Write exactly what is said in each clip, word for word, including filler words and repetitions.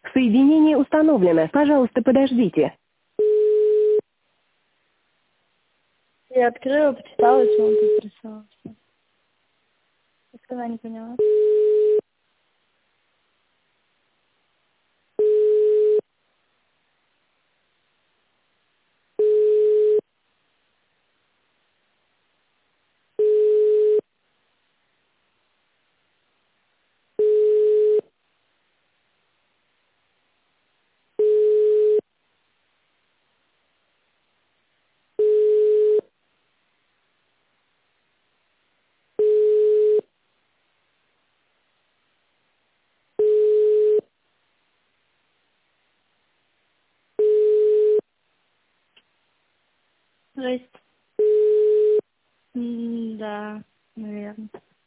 Соединение установлено. Пожалуйста, подождите. Я открыла, почитала, что он тут прислал. Я сказала, не поняла. Здрасте. М, Да, наверное.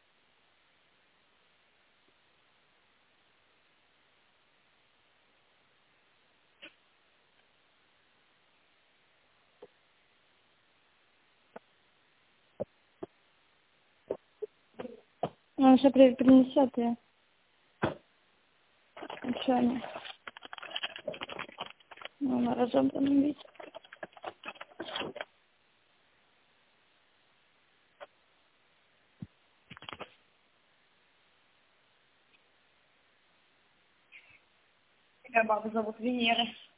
Он еще при- принесет ее. Еще не. Ну, на разобранном виде. Меня бабу зовут Венера.